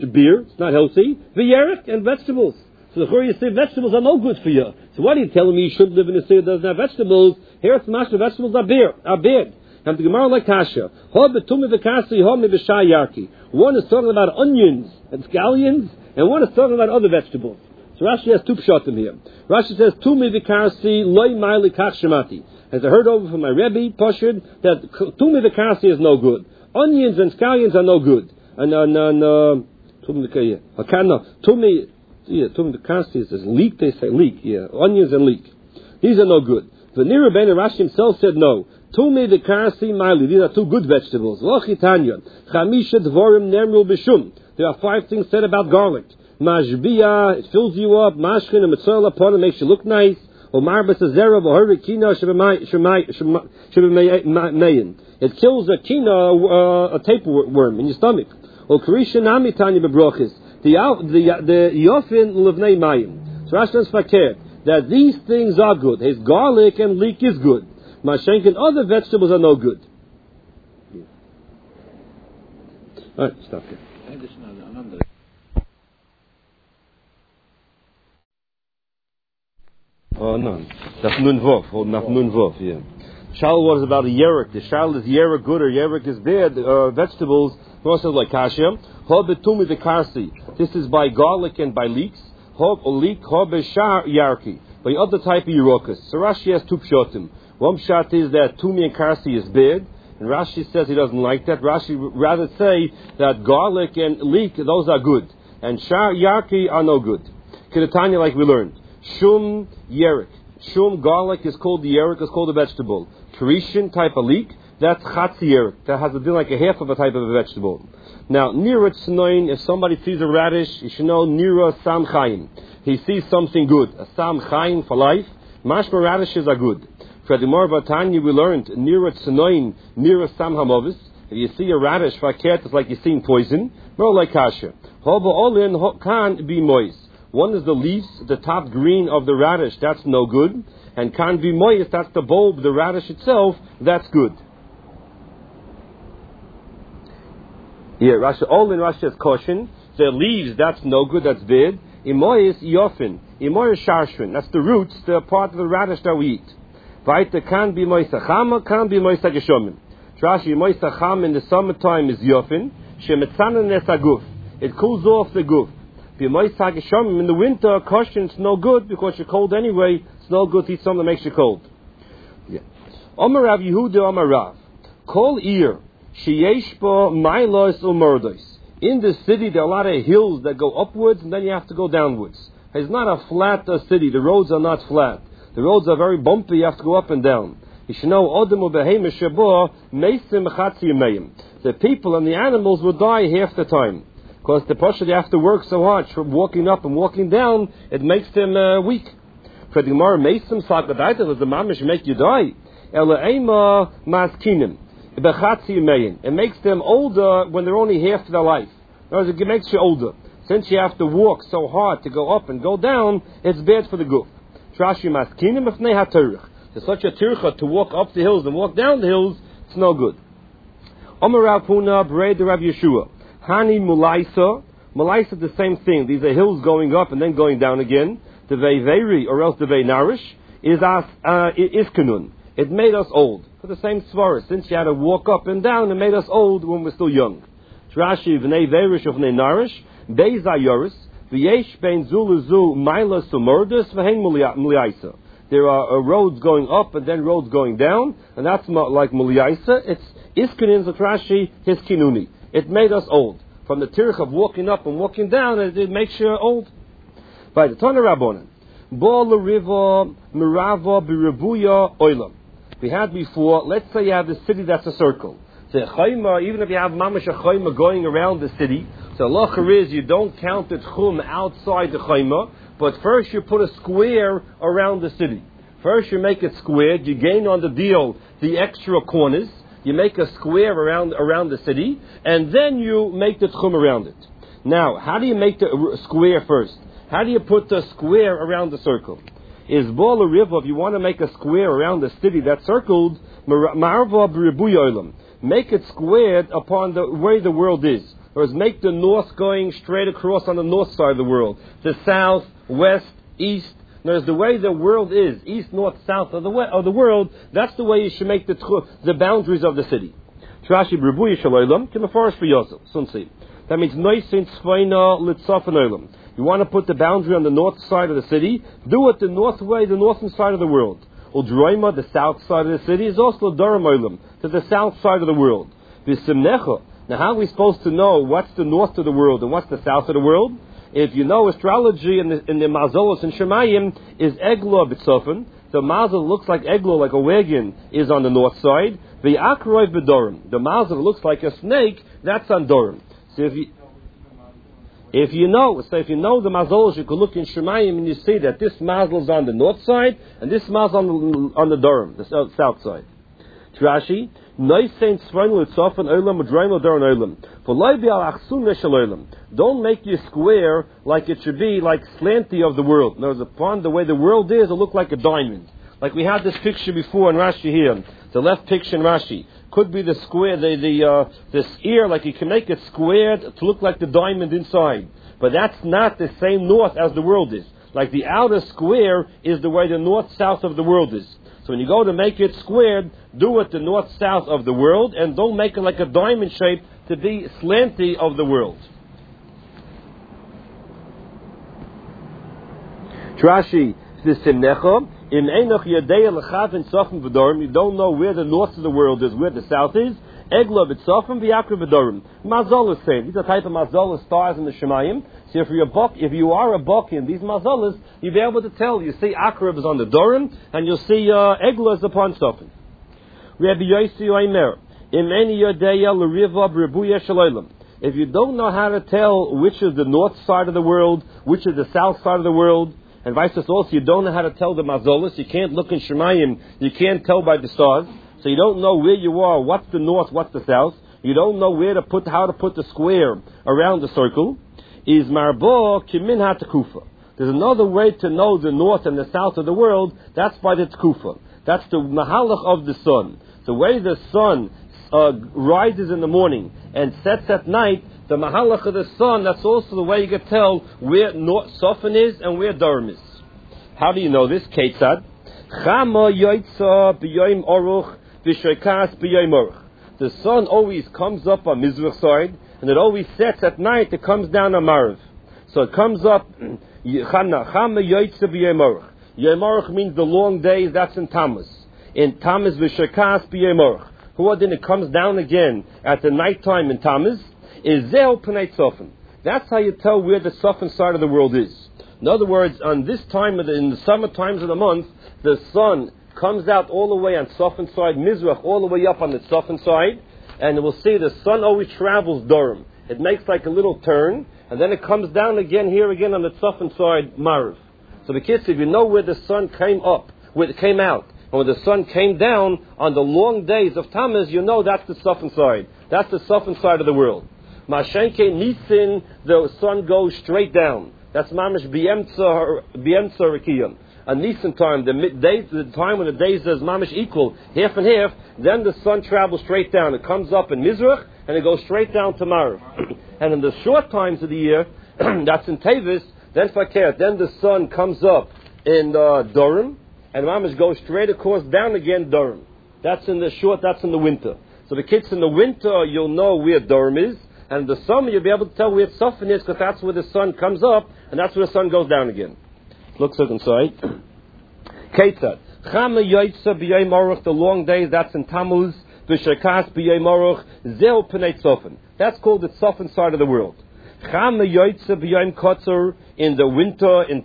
beer, it's not healthy. V'yerek, and vegetables. So the Chur, you say vegetables are no good for you. So what are you telling me you shouldn't live in a city that doesn't have vegetables? Here it's mashma, vegetables are bad. And the Gemara like Kasha. One is talking about onions and scallions, and one is talking about other vegetables. So Rashi has two pshatim here. Rashi says, Tumi v'karsi loy ma'ili kach shemati. As I heard over from my Rebbe, Pashid, that Tumi v'karsi is no good. Onions and scallions are no good. Tumi v'karsi is leek, they say leek, yeah. Onions and leek. These are no good. The Nira Ben Rashi himself said no. Tumi v'karsi ma'ili. These are two good vegetables. Lochitanya. Chamisha dvorim nemru b'shum. There are 5 things said about garlic. Mashbiya, it fills you up. Mashkin and mitzvah upon it makes you look nice. Omar b'sazera v'hori kina shebemayin. It kills a kina, a tapeworm in your stomach. O karisha nami tanya b'brochis. The yofin levnei mayim. So Rashi fakir that these things are good. His garlic and leek is good. Mashenk and other vegetables are no good. All right, stop here. Oh, no. Nafnun Vov, yeah. Shal was about a yerek. The shal is yerek good or yerek is bad. Vegetables, also like kasha. Ho betumi the karsi. This is by garlic and by leeks. Ho leek, ho beshar yarki. By other type of yerokas. So Rashi has two pshatim. One pshat is that tumi and karsi is bad. And Rashi says he doesn't like that. Rashi rather say that garlic and leek, those are good. And shar yarki are no good. Kidatanya, like we learned. Shum yerek. Shum garlic is called the yerek, is called a vegetable. Karishin type of leek, that's chatzi yerek. That has a bit like a half of a type of a vegetable. Now, nira tznoin, if somebody sees a radish, you should know nira sam chayim. He sees something good. A sam chayim for life. Mashma radishes are good. For the more Vatanya we learned, nira tznoin, nira sam hamovis. If you see a radish for a cat, it's like you're seeing poison. More like kasha. Hoba olin can be moist. One is the leaves, the top green of the radish, that's no good. And can be moist, that's the bulb, the radish itself, that's good. Yeah, Rashi, all in Rashi has caution. The leaves, that's no good, that's bad. Imoy is yofin. Imoy is sharshrin. That's the roots, the part of the radish that we eat. Vaita can be moist achama, can be moist ageshomim. Rashi, moist achama in the summertime is yofin. Shemetzanan nesaguf. It cools off the guf. In the winter, caution, it's no good because you're cold anyway. It's no good to eat something that makes you cold. Yeah. Omar Rav Yehuda Omar Rav. Kol ir sheyesh bo mailos umordos. In the city, there are a lot of hills that go upwards and then you have to go downwards. It's not a flat city. The roads are not flat. The roads are very bumpy. You have to go up and down. You should know the people and the animals will die half the time. Because the Pasha, they have to work so hard from walking up and walking down, it makes them weak. For the Gemara, Mesim Sakadaita, does the mamish make you die? Elaima Maskinim. It makes them older when they're only half their life. In other words, it makes you older. Since you have to walk so hard to go up and go down, it's bad for the guf. Trashi Maskinim Ifnei HaTorich. There's such a tircha to walk up the hills and walk down the hills, it's no good. Omer Rav Huna, B'rei Rav Yeshua. Hani Mulaisa. Mulaisa is the same thing. These are hills going up and then going down again. The Veiveri, or else the Veinarish, is Iskanun. It made us old. For the same svara. Since you had to walk up and down, it made us old when we're still young. Rashi, Vnei Veirish of Vnei Narish, Beis Ayoris, V'yesh Ben Zuluzu, Maila Sumurdus, V'hein Mulaisa. There are roads going up and then roads going down, and that's not like Mulaisa. It's Iskanun, Zatrashi, his Kinuni. It made us old. From the tirch of walking up and walking down, it makes you old. By the Tana Rabbonan. Bo l'riva mirava b'ribuya oilam. We had before, let's say you have the city that's a circle. So even if you have mamash a chayma going around the city, so halacha is you don't count the tchum outside the chayma, but first you put a square around the city. First you make it squared, you gain on the deal the extra corners, you make a square around the city, and then you make the tchum around it. Now, how do you make the square first? How do you put the square around the circle? Is bol a river, if you want to make a square around the city that's circled, ma'arva b'ribuya olam. Make it squared upon the way the world is. Whereas make the north going straight across on the north side of the world. The south, west, east. Whereas the way the world is, east, north, south of the world, that's the way you should make the boundaries of the city. That means you want to put the boundary on the north side of the city, do it the north way, the northern side of the world. The south side of the city, is also Durham Olam, to the south side of the world. Now how are we supposed to know what's the north of the world and what's the south of the world? If you know astrology in the Mazolos and Shemayim is Eglah B'Tzofen, the Mazal looks like Eglah, like a wagon, is on the north side. The Akroi B'Dorim, the Mazal looks like a snake, that's on Dorim. So if you know the Mazolos, you can look in Shemayim and you see that this Mazal is on the north side and this Mazal on the Dorim, the south side. Rashi, don't make your square like it should be, like slanty of the world. There's upon the way the world is, it'll look like a diamond. Like we had this picture before in Rashi here. The left picture in Rashi could be the square, this ear, like you can make it squared to look like the diamond inside. But that's not the same north as the world is. Like the outer square is the way the north-south of the world is. So when you go to make it squared, do it the north-south of the world, and don't make it like a diamond shape to be slanty of the world. Rashi, you don't know where the north of the world is, where the south is. Eglah b'tzofim v'yakra b'dorim. Mazal is saying these are type of mazal stars in the Shemayim. So if you are a bok in these mazalas, you'll be able to tell. You see Akrab is on the Dorim, and you'll see Eglah is upon Sofim. Rabbi Yossi Omer, Imeni Yodeya l'riva b'rebuya shalolim. If you don't know how to tell which is the north side of the world, which is the south side of the world, and vice versa also, you don't know how to tell the mazalas, you can't look in Shemayim, you can't tell by the stars, so you don't know where you are, what's the north, what's the south, you don't know how to put the square around the circle, is marbo kimin ha-tekufa. There's another way to know the north and the south of the world, that's by the tekufa. That's the mahalach of the sun. The way the sun rises in the morning and sets at night, the mahalach of the sun, that's also the way you can tell where north Sofan is and where Durham is. How do you know this? Ketzad. Chama yoitza b'yoyim oruch v'shoikas b'yoyim oruch. The sun always comes up on Mizrach side, and it always sets at night, it comes down on Marav. So it comes up, Chama yoitza b'yoyim oruch. Yoyim oruch means the long days, that's in Tammuz. In Tammuz v'shoikas b'yoyim oruch. Then it comes down again at the night time in Tammuz. Is Zeh Pnei Tzofan. That's how you tell where the Tzofan side of the world is. In other words, on this time in the summer times of the month, the sun comes out all the way on Tzofan side, Mizrach, all the way up on the Tzofan side, and we'll see the sun always travels Durham. It makes like a little turn, and then it comes down again here again on the Tzofan side, Marav. So the kids, if you know where the sun came out, and when the sun came down on the long days of Tammuz, you know that's the Tzofan side. That's the Tzofan side of the world. Mashenke Nisin, the sun goes straight down. That's mamish biemtza rekiyan. A Nisan time, the time when the days is mamish equal, half and half, then the sun travels straight down. It comes up in Mizrach, and it goes straight down to Marav. And in the short times of the year, that's in Tevis, then Fakir, then the sun comes up in Durham, and mamish goes straight across down again Durham. That's in the winter. So the kids in the winter, you'll know where Durham is. And in the summer, you'll be able to tell where Tzofan is, because that's where the sun comes up, and that's where the sun goes down again. Look inside. Ketzad. Chama yoitza b'yoyim oruch, the long days, that's in Tammuz. V'shekas b'yoyim oruch, zeh pnei Tzofan. That's called the Tzofan side of the world. Chama yoitza b'yoyim kotzer, in the winter, in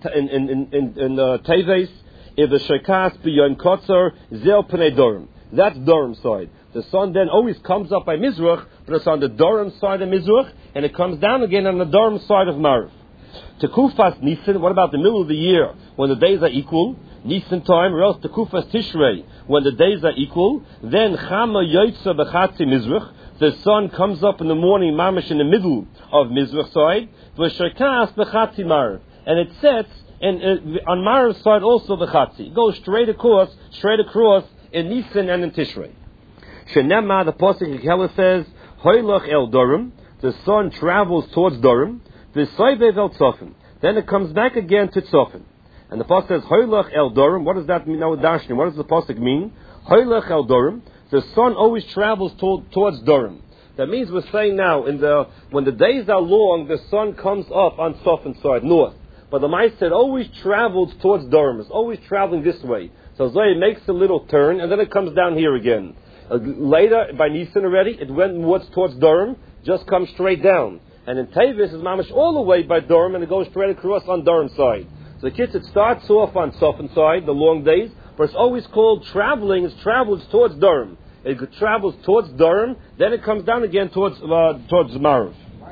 Teves. If the shekas b'yoyim kotzer, zeh pnei Durham. That's Durham side. The sun then always comes up by Mizrach, but it's on the Durham side of Mizrach, and it comes down again on the Durham side of Marav. Tekufas Nisan, what about the middle of the year, when the days are equal? Nisan time, or else Tekufas Tishrei, when the days are equal. Then Chama Yoitza B'chatzi Mizrach, the sun comes up in the morning, mamish in the middle of Mizrach side, V'sherkas B'chatzi Marav, and it sets on Marav's side also B'chatzi. It goes straight across in Nisan and in Tishrei. Shenema, the Pasuk in Kelah says, Hoylach el Durham, the sun travels towards Durham, v'soivev el Tzofim. Then it comes back again to Tzofim. And the pasuk says, Hoylech el Durham. What does that mean? Now, Dashni, what does the pasuk mean? Hoylech el Durham. The sun always travels towards Durham. That means we're saying now, when the days are long, the sun comes up on Tzofim side, north. But the Ma'aseh said always travels towards Durham. It's always traveling this way. So Zoya makes a little turn, and then it comes down here again. Later, by Nisan already, it went towards Durham, just comes straight down. And in Tevis, it's mamish all the way by Durham, and it goes straight across on Durham side. So the kids, it starts off on Tzofim side, the long days, but it's always called traveling. It travels towards Durham. It travels towards Durham, then it comes down again towards Marav.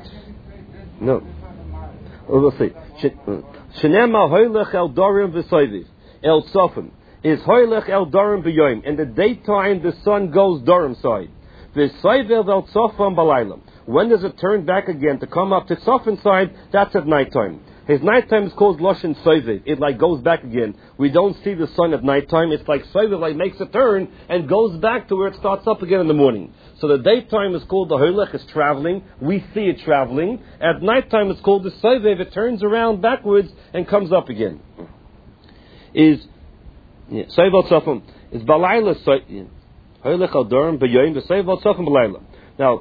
No. We'll see. Shenema hoylech el Durham v'soiviv el Tzofim is hoylech el Durham b'yoyim. In the daytime, the sun goes Durham side. V'soiviv el Tzofim b'laylam. When does it turn back again to come up to Tzofim side? That's at nighttime. His nighttime is called Loshen Soiviv. It like goes back again. We don't see the sun at nighttime. It's like Soiviv, like makes a turn and goes back to where it starts up again in the morning. So the daytime is called the Hoylech, it's traveling. We see it traveling. At nighttime it's called the Soiviv. It turns around backwards and comes up again. Is Soiv al Tzofim. Is Balayla Soiv. Hoylech al Durham B'yoyim. The Soiv al Tzofim Balayla. Now,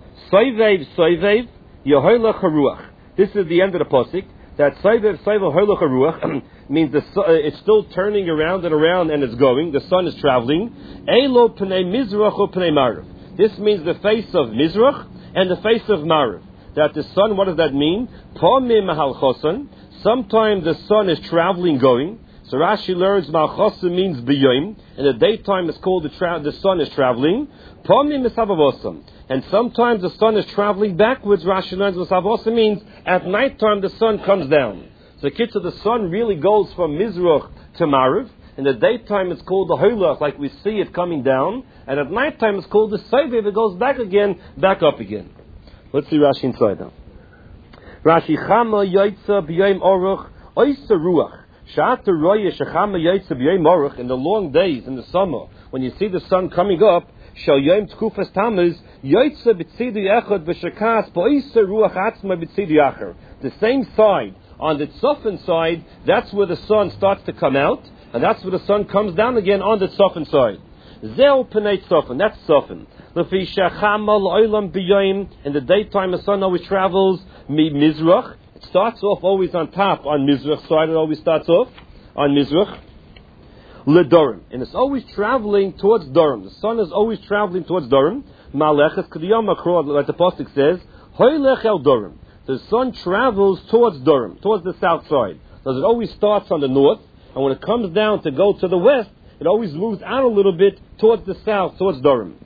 Soivev, Yehoylech HaRuach. This is the end of the posik. That Soivev Hoylech HaRuach means it's still turning around and it's going. The sun is traveling. Eilo Pnei Mizrach or Pnei Marav. This means the face of Mizrach and the face of Marav. That the sun, what does that mean? Pomim Malchosan. Sometimes the sun is traveling, going. So Rashi learns Malchosan means B'yoim. In the daytime it's called the sun is traveling. Pomim Misavavosam. And sometimes the sun is traveling backwards. Rashi learns Misavavosam means at nighttime the sun comes down. So kids, the sun really goes from Mizrach to Marav. In the daytime it's called the Hoylech, like we see it coming down. And at nighttime it's called the Soiviv. It goes back again, back up again. Let's see Rashi inside now. Rashi Chama Yaitza B'Yom Oruch Oysa Ruach Sha'ata Roya Shechama Yaitza B'Yom Oruch. In the long days in the summer, when you see the sun coming up, Shal Yom Tkufas Tamuz Yaitza B'Tzidi Echad V'Shekas B'Oysa Ruach Atzma B'Tzidi Acher. The same side, on the Tzofim side, that's where the sun starts to come out, and that's where the sun comes down again on the Tzofim side. Zeo Pnei Tzofim, that's Tzofim. L'fi Shechama L'Olam B'Yom. In the daytime, the sun always travels Mizrach. It starts off always on top, on Mizrach side. It always starts off on Mizrach. L'Dorim, and it's always traveling towards Durham. The sun is always traveling towards Durham. Ma'aleches K'diyam Akrod, like the pasuk says, Hoylech el Durham. The sun travels towards Durham, towards the south side. Because it always starts on the north, and when it comes down to go to the west, it always moves out a little bit towards the south, towards Durham.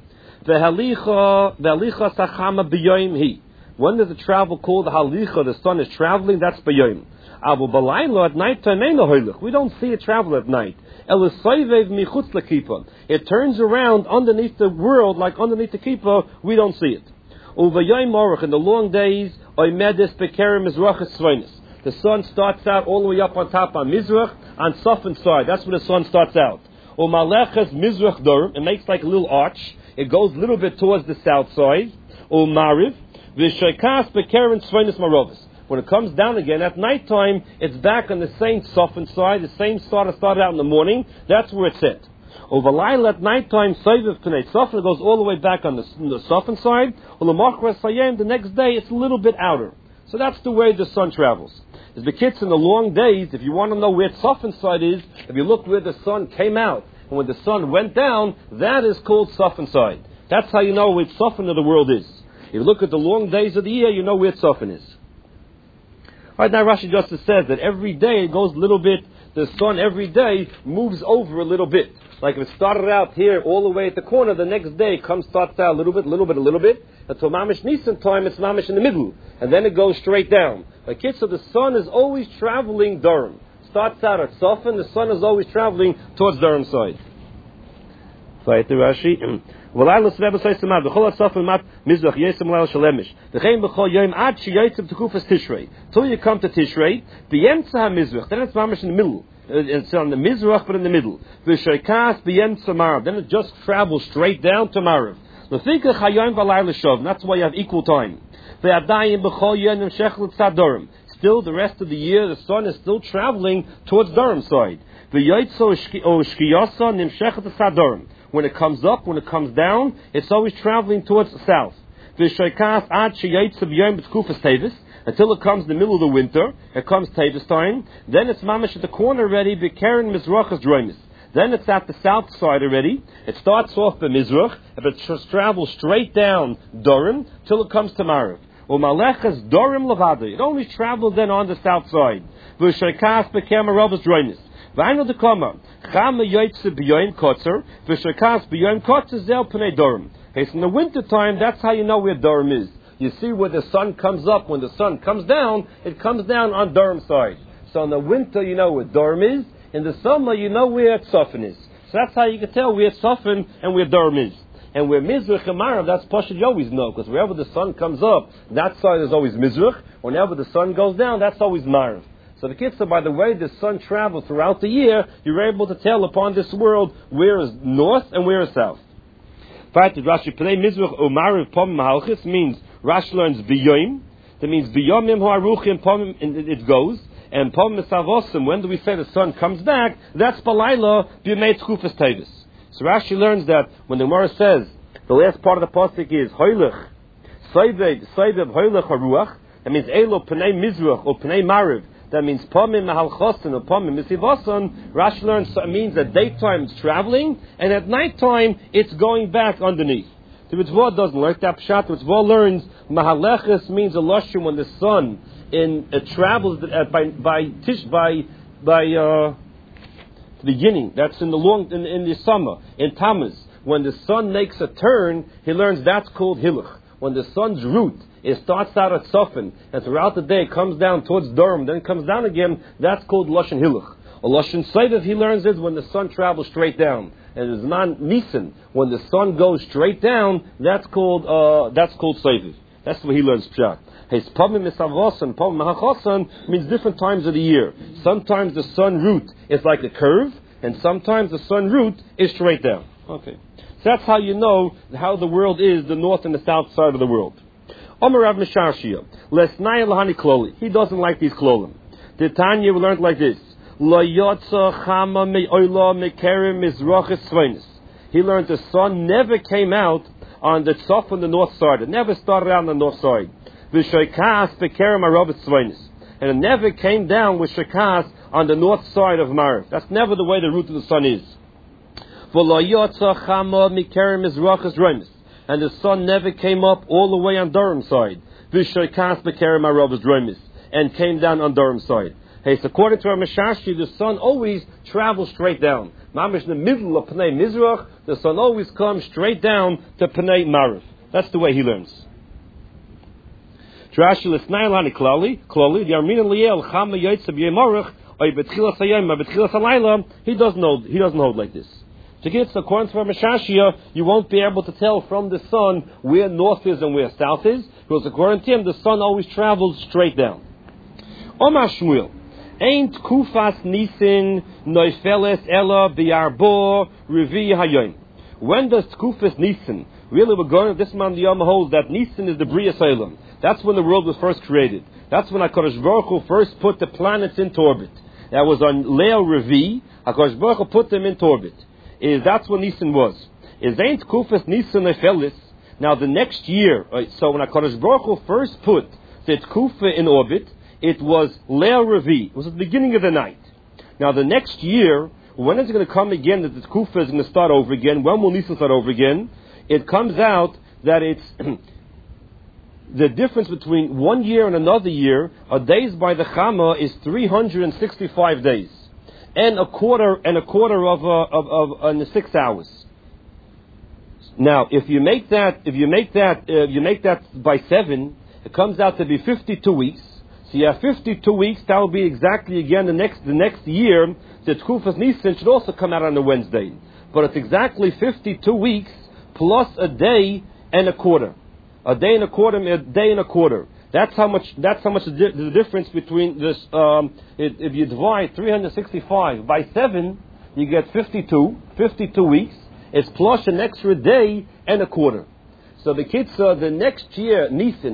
V'halicha sachama b'yoyim hi. When does the travel called the halicha? The sun is traveling, that's b'yoyim. Abu balaylo at night time ain't no hoylech. We don't see it travel at night. It turns around underneath the world, like underneath the kippah, we don't see it. In the long days, the sun starts out all the way up on top on Mizrach, on Safin side. That's where the sun starts out. It makes like a little arch. It goes a little bit towards the south side. When it comes down again at nighttime, it's back on the same Safin side, the same side that started out in the morning. That's where it's at. Overlayla at nighttime, Soiviv Pnei Tzofim goes all the way back on the Safin side. The next day, it's a little bit outer. So that's the way the sun travels. As the kids in the long days, if you want to know where Safin side is, if you look where the sun came out and when the sun went down, that is called Safin side. That's how you know where Safin of the world is. If you look at the long days of the year, you know where Safin is. Right now, Rashi just says that every day it goes a little bit, the sun every day moves over a little bit. Like if it started out here all the way at the corner, the next day starts out a little bit. Until Mamish Nisan time, it's Mamish in the middle. And then it goes straight down. Like kids, so the sun is always traveling Durham. Starts out at Safin, the sun is always traveling towards Durham side. Right there, Rashi. Till you come to Tishrei, then it's mamish in the middle. It's on the Mizrach, but in the middle. Then it just travels straight down to Marav. That's why you have equal time. Still, the rest of the year, the sun is still traveling towards Durham side. When it comes up, when it comes down, it's always traveling towards the south. Until it comes in the middle of the winter, it comes Tevis time, then it's mamish at the corner already, Bekeren Mizrachas Droimis. Then it's at the south side already. It starts off by Mizrach, but it travels straight down Durham till it comes to Marav. Umalechas Durham Levada. It only travels then on the south side. V'shaykas Bekem Arabas Droimis. V'ayno dekama. Chama Yoitze B'yoyim Kotzer. V'shaykas B'yoyim Kotzer Zel Pnei Durham. Okay, so in the winter time, that's how you know where Durham is. You see where the sun comes up. When the sun comes down, it comes down on Durham side. So in the winter, you know where Durham is. In the summer, you know where Tzofin is. So that's how you can tell where Tzofin and where Durham is. And where Mizrach and Marav, that's Pashut you always know. Because wherever the sun comes up, that side is always Mizrach. Whenever the sun goes down, that's always Marav. So the kids say, by the way the sun travels throughout the year, you're able to tell upon this world where is north and where is south. Rashi Pnei Mizrach O Marav Pom Mahalchis means Rashi learns B'yoim. That means B'yomim Ha'aruchim Pom, it goes. And Pom Mesavosim, when do we say the sun comes back? That's Balayla B'yomei Tkufas Tevis. So Rashi learns that when the Gemara says, the last part of the pasuk is Hoylech, Soivev Hoylech HaRuach, that means Elo Pnei Mizrach or Pnei Marav. That means Pomim Mahalchosin or Pomim Misivosan. Rashi learns so it means that daytime it's traveling, and at nighttime it's going back underneath. The Ritzvah doesn't learn that pshat. The Ritzvah learns Mahaleches means a lashon when the sun travels by beginning. That's in the summer in Tammuz. When the sun makes a turn, he learns that's called Hiluch. When the sun's root, it starts out at Sofin, and throughout the day it comes down towards Durham, then it comes down again, that's called Lashon Hiluch. A Lashon Seidev he learns is when the sun travels straight down. And it's not Nisan. When the sun goes straight down, that's called Seidev. That's what he learns Pshat. His Pamim Misavosan, Pamim Mahachosan means different times of the year. Sometimes the sun root is like a curve, and sometimes the sun root is straight down. Okay. So that's how you know how the world is, the north and the south side of the world. Omer Rav Misharshia, Lesnai Lahani Kloli. He doesn't like these Klolim. The Tanya we learned like this. Lo Yotza Chama Me'oila Me'kerim Mizrachis Sveinis. He learned the sun never came out on the Tzof on the north side. It never started out on the north side. V'shoikas Be'kerim Aravis Sveinis. And it never came down with Shekas on the north side of Marav. That's never the way the root of the sun is. V'lo Yotza Chama Me'kerim Mizrachis Reimis. And the sun never came up all the way on Durham side. V'shoikas Be'kerim Aravis Reimis. And came down on Durham side. Hey, so according to our Mishashi, the sun always travels straight down. Mamish in the middle of Pnei Mizrach, the sun always comes straight down to Pnei Marav. That's the way he learns. Rashi l'snailani klali, the Armin Liel Chama Yotze B'Yemorach, or Betchilas Hayom, or Betchilas Halayla. He doesn't hold like this. To get according to our Mishashia, you won't be able to tell from the sun where north is and where south is, because according to him, the sun always travels straight down. Omar Shmuel. Ain't Kufas Nisin Noifeles Ella Biarbo Revi Hayoim. When does Kufas Nisin really we're going? This man the Yom holds that Nisin is the Bria Salem. That's when the world was first created. That's when HaKadosh Baruch Hu first put the planets into orbit. That was on Leo Revi. HaKadosh Baruch Hu put them into orbit. That's when Nisan was. Ain't Kufas Nisin Noifeles. Now the next year, so when HaKadosh Baruch Hu first put the Kufa in orbit, it was Leil Revi. It was at the beginning of the night. Now the next year, when is it going to come again that the Kufa is going to start over again? When will Nisan start over again? It comes out that it's the difference between 1 year and another year. A days by the Chama is 365 days, and a quarter of 6 hours. Now, if you make that by 7, it comes out to be 52 weeks. So you have 52 weeks. That will be exactly again the next year. The Tkufas Nisan should also come out on a Wednesday, but it's exactly 52 weeks plus a day and a quarter. A day and a quarter. That's how much the difference between this. If you divide 365 by 7, you get 52 weeks. It's plus an extra day and a quarter. So the kids the next year Nisan,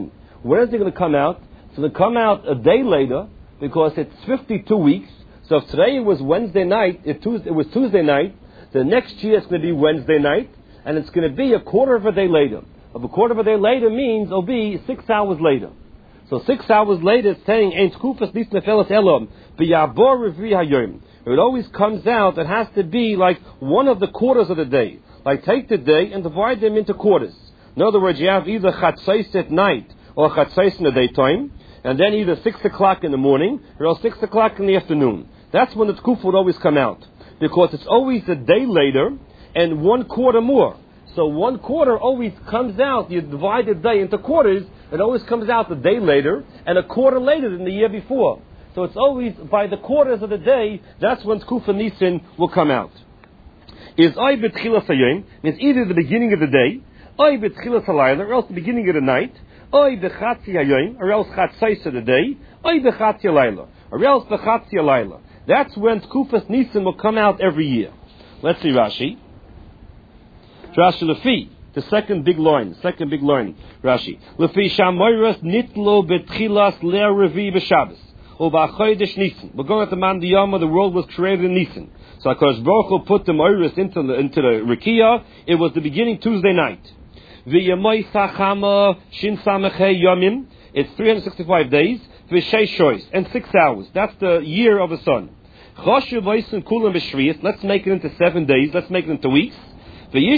When is it going to come out? It's going to come out a day later because it's 52 weeks. So if today it was Wednesday night, it was Tuesday night, the next year it's going to be Wednesday night, and it's going to be a quarter of a day later. Of a quarter of a day later means it'll be 6 hours later. So 6 hours later it's saying, Ein Tkufas Nis Nefeles Elom, B'yabor Revi Hayom. It always comes out, it has to be like one of the quarters of the day. Like take the day and divide them into quarters. In other words, you have either Chatzais at night or Chatzais in the daytime, and then either 6 o'clock in the morning or else 6 o'clock in the afternoon. That's when the Tkuf would always come out. Because it's always a day later and 1 quarter more. So 1 quarter always comes out, you divide the day into quarters, it always comes out a day later and a quarter later than the year before. So it's always by the quarters of the day, that's when Tkuf Nisan will come out. Is Oy B'tchilas Hayom, means either the beginning of the day, Oy B'tchilas Halayla, or else the beginning of the night, Oy B'chatzi Hayom, or else Chatzais of the day, Oy B'chatzi Halayla, or else B'chatzi Halayla. That's when Tkufas Nisan will come out every year. Let's see Rashi. Rashi Lefi, the second big line. Rashi. Lefi Shamoyras Nitlo Betchilas Le'er Revi B'Shabbos. U'Ba'chodesh Nisan. We're going at the Man Diyama, the world was created in Nisan. So HaKadosh Baruch Hu put the Moiras into the Rikiya. It was the beginning Tuesday night. V'Yamoi Sachama Shin Samechei Yomim. It's 365 days. V'Shei and 6 hours. That's the year of the sun. Let's make it into 7 days. Let's make it into weeks. You're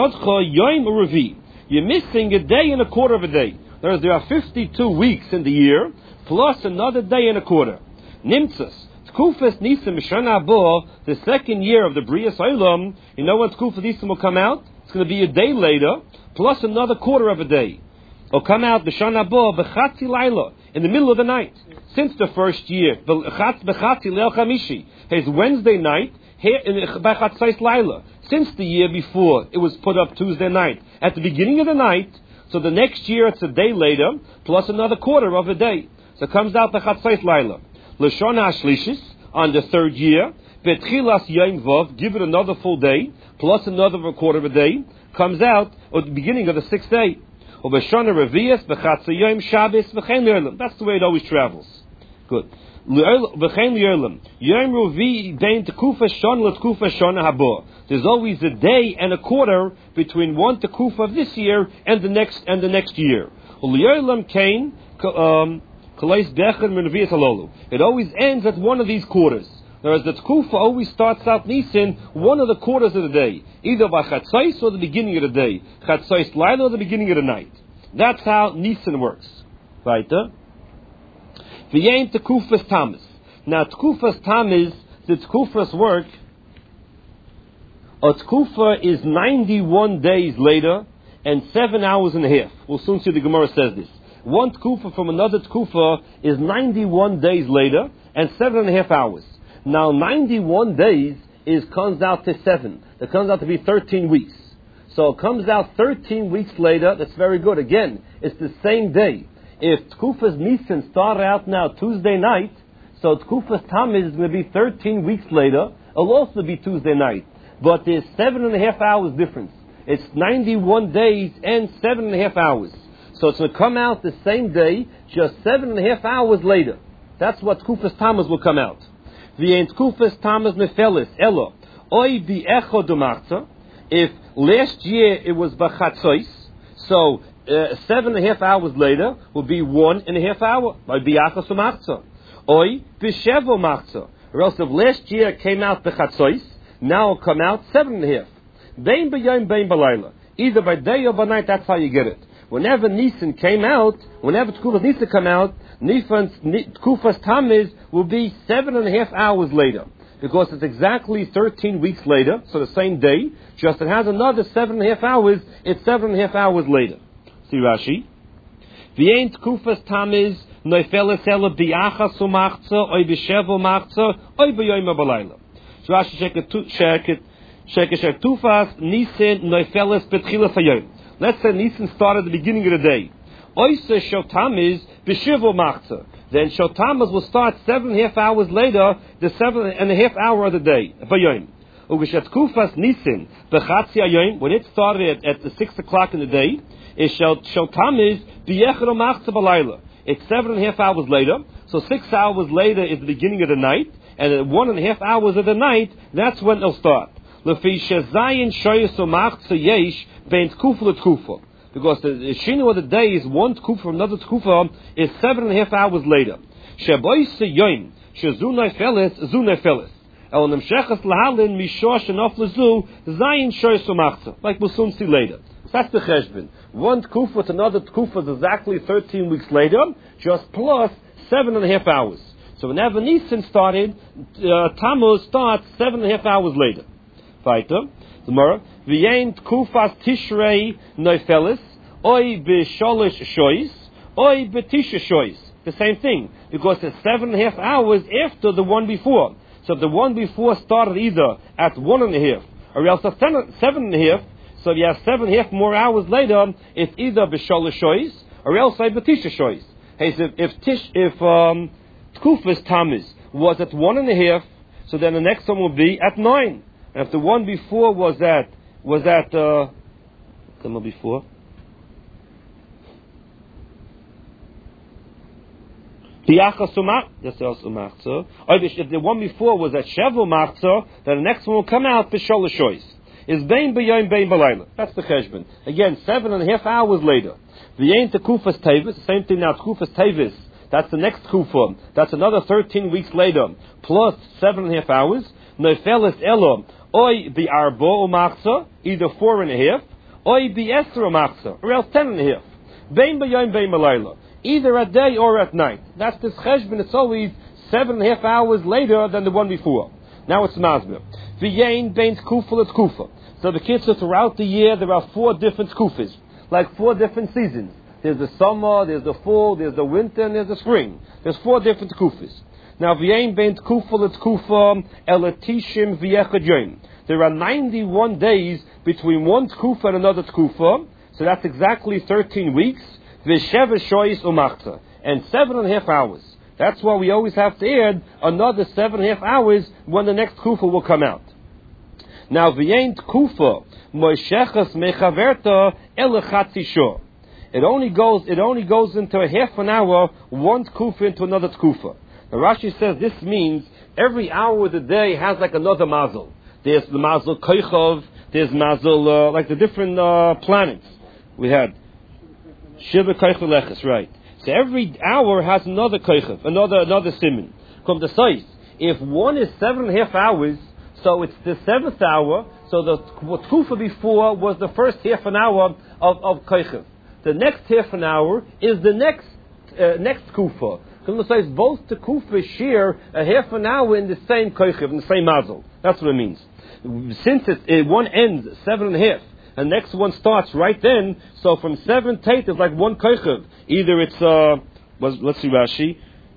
missing a day and a quarter of a day. There are 52 weeks in the year, plus another day and a quarter. Nimtzas. Tkufas Nisan Mishana Bo, the second year of the Bria Olam. You know when Tkufas Nisan will come out? It's going to be a day later, plus another quarter of a day. It'll come out B'Shana Bo B'Chatzi Laila, in the middle of the night. Since the first year, B'Chatzi Leil Chamishi, his Wednesday night, B'Chatzais Laila. Since the year before, it was put up Tuesday night. At the beginning of the night, so the next year it's a day later, plus another quarter of a day. So it comes out B'Chatzais Laila. L'shon HaShlishis, on the third year, B'Tchilas Yom Vav, give it another full day, plus another quarter of a day, comes out at the beginning of the 6th day. That's the way it always travels. Good. There's always a day and a quarter between one Tekufa of this year and the next year. It always ends at one of these quarters. Whereas the Tekufa always starts out Nisan, one of the quarters of the day, either by Chatzos or the beginning of the day, Chatzos Laila or the beginning of the night. That's how Nisan works. Right? V'yem Tekufas Tammuz. Now Tekufas Tammuz, the Tekufas work, a Tekufa is 91 days later and 7 hours and a half. We'll soon see the Gemara says this. One Tekufa from another Tekufa is 91 days later and 7.5 hours. Now 91 days comes out to 7. It comes out to be 13 weeks. So it comes out 13 weeks later. That's very good. Again, it's the same day. If Tkufas Nisan started out now Tuesday night, so Tkufas Tammuz is going to be 13 weeks later. It'll also be Tuesday night. But there's 7.5 hours difference. It's 91 days and 7.5 hours. So it's going to come out the same day, just 7.5 hours later. That's what Tkufas Tammuz will come out. If last year it was B'Chatzos, so 7.5 hours later will be 1.5 hour by B'Yachas U'Machza. Oy B'Shevo Machza. Or else if last year it came out B'Chatzos, now it'll come out 7.5. Bein B'Yom Bein B'Layla. Either by day or by night, that's how you get it. Whenever Nisan came out, whenever Tkufas Nisan come out, Tkufas Tammuz will be 7.5 hours later. Because it's exactly 13 weeks later, so the same day, just it has another 7.5 hours, it's 7.5 hours later. See Rashi. V'yein Tkufas Tammuz noifeles ela b'yachas u'machza, oy b'shevo machza, oy b'yoyim b'layla. So Rashi sheket Tufas Nisan noifeles b'tchilas hayom. Let's say Nisan started at the beginning of the day. Oysa Shotamuz b'shivo machza. Then Shotamuz will start 7.5 hours later, the 7.5 hour of the day. B'yoyim. Ugeshet kufas nisin bechatzi ayoim, when it started at the 6 o'clock in the day, it shall tamiz b'yechad machza b'layla. It's 7.5 hours later, so 6 hours later is the beginning of the night, and at 1.5 hours of the night, that's when it'll start. Lefi shezayin shoyes machza yesh bein tkufa l'tkufa. Because the shinu of the day is one tkufa from another tkufa is 7.5 hours later. Sheboise yoim shezunay felis zunay felis. El nemshechas lahalin mishor shenof lezu zayin shoyes machza. Like we'll soon see later. That's the cheshbon. One tkufa to another tkufa is exactly 13 weeks later, just plus 7.5 hours. So when Av Nisan started, Tammuz starts 7.5 hours later. Weiter, tomorrow, v'yein tkufas tishrei noifelis, oi b'sholish shois, oi b'tisha shois. The same thing, because it's 7.5 hours after the one before. So if the one before started either at 1.5 or else at 7.5, so if you have 7.5 more hours later, it's either b'sholish shois or else b'tisha shois. Hey, so if tkufas Tammuz was at 1.5, so then the next one will be at 9. And if the one before was at the one before, if the one before was at Shevu Machzor, then the next one will come out b'sholosh shois. Is bein b'yom bein b'layla. That's the cheshbon. Again, 7.5 hours later. V'yein tekufas tevis. The same thing now. Tekufas tevis. That's the next kufa. That's another 13 weeks later, plus 7.5 hours. Noifelis elo. Oy bi arbo umachza, either 4.5, oy bi esser umachza, or else 10.5. Bein b'yom bein b'layla, either at day or at night. That's this cheshbon. It's always 7.5 hours later than the one before. Now it's mazbir. V'yein bein tkufa l'tkufa. So the kids are throughout the year. There are 4 different tkufas, like 4 different seasons. There's the summer, there's the fall, there's the winter, and there's the spring. There's 4 different tkufas. Now, v'yein bein tkufa l'tkufa elatishim v'yechad yom. There are 91 days between one tkufa and another tkufa, so that's exactly 13 weeks. V'sheva shoyis umachza, and 7.5 hours. That's why we always have to add another 7.5 hours when the next tkufa will come out. Now, v'yein tkufa moishechas mechaverta elechatzi shor. It only goes into a half an hour, one tkufa into another tkufa. Now Rashi says this means every hour of the day has like another mazel. There's the mazel koichov, there's mazel, like the different planets. We had Shiva koichov leches, right. So every hour has another koichov, another siman. Come to size. If one is 7.5 hours, so it's the 7th hour, so the tkufa before was the first half an hour of koichov. The next half an hour is the next kufa. Because both the kufa share a half an hour in the same koichiv, in the same mazel. That's what it means. Since one ends 7.5, and the next one starts right then, so from 7 to 8 is like one koichiv. Either it's let's see Rashi.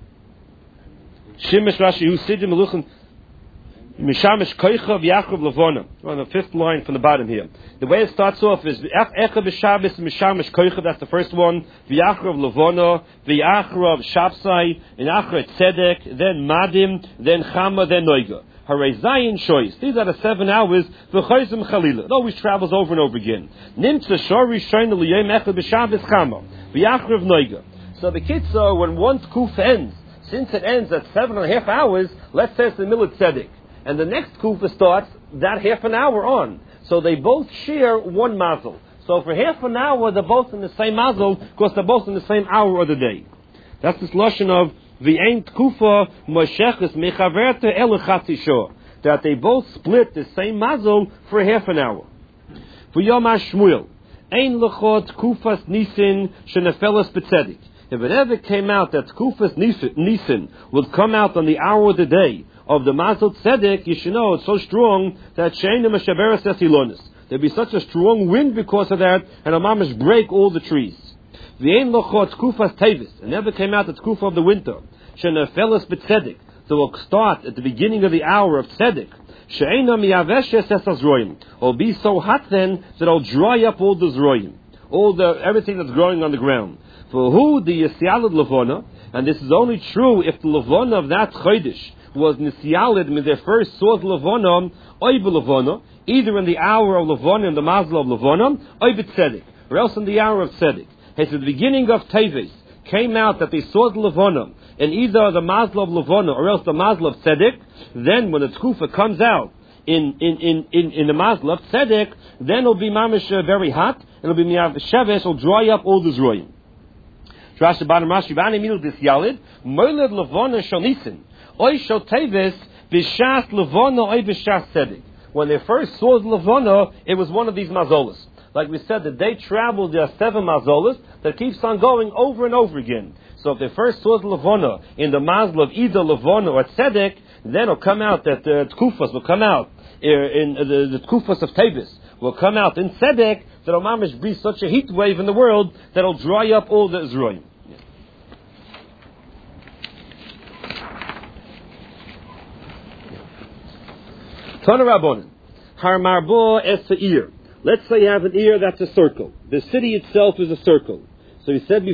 Shemesh Rashi Usidim Meluchim Mishamish Koichav Yaakov Lavona. On the 5th line from the bottom here. The way it starts off is Echa B'Shabbos Mishamish Koichav. That's the first one. V'Yaakov Lavona, V'Yaakov Shapsai, V'Yaakov Tzedek, then Madim, then Chama, then Noiga. Harei Zayin Shois. These are the 7 hours. V'Choizim Chalila. It always travels over and over again. Nimtza Shori Shoin L'Yom Echa B'Shabbos Chama, V'Yaakov Noiga. So the kids when one kuf ends, since it ends at 7.5 hours, let's say it's the middle of Tzedek. And the next kufa starts that half an hour on. So they both share one mazel. So for half an hour, they're both in the same mazel, because they're both in the same hour of the day. That's this lashon of v'ein kufa mosheches mechaverta elechatzi shor. That they both split the same mazel for half an hour. For Yom HaShmuel, ein lechot kufas nisin shenefelas b'tzedik. If it ever came out that kufas nisin would come out on the hour of the day of the Mazel Tzedek, you should know it's so strong that She'enim Meshaberes Esilonis. There'd be such a strong wind because of that, and a mamish break all the trees. V'ein lochot tkufas tevis. It never came out the tkufa of the winter. She'nefeles b'tzedek. So we'll start at the beginning of the hour of tzedek. She'ena miyaveshes es hazroim. It'll be so hot then that it'll dry up all the zroim, everything that's growing on the ground. For who the yisialad levona, and this is only true if the levona of that chodesh was Nisyalid with their first Sod Levona, Oib Levona, either in the hour of Levona, in the Mazla of Levona, Oib Tzedek, or else in the hour of Tzedek. At the beginning of Teves came out that they saw the Levona, in either the Mazla of Levona or else the Mazla of Tzedek. Then when the Tkufa comes out in the Mazla of Tzedek, then it'll be mamish very hot. It'll be shevesh. It'll dry up all the zroyim. Rashi Bani Minu this Yalid Moiled Levona Shonisin Oy Shal Teves B'Shas Levona Oy B'Shas Tzedek. When they first saw the Levona, it was one of these mazolas. Like we said, that they traveled, there are 7 mazolas that keeps on going over and over again. So if they first saw the Levona in the mazla of either Levona or Tzedek, then it'll come out that the Tkufas will come out in the Tkufas of Tevis will come out in Tzedek, that will mamish be such a heat wave in the world that will dry up all the Israel. Tana Rabbonin, Har Marbo Es Ha'ir. Let's say you have an ear that's a circle. The city itself is a circle. So he said